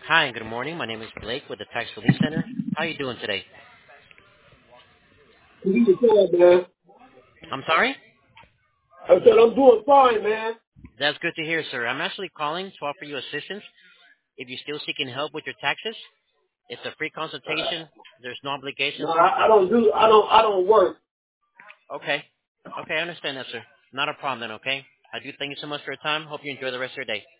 Hi, good morning. My name is Blake with the Tax Relief Center. How are you doing today? You can tell, man. I'm sorry? I said I'm doing fine, man. That's good to hear, sir. I'm actually calling to offer you assistance if you're still seeking help with your taxes. It's a free consultation. There's no No, obligation. I don't work. Okay. Okay, I understand that, sir. Not a problem then, okay? I do thank you so much for your time. Hope you enjoy the rest of your day.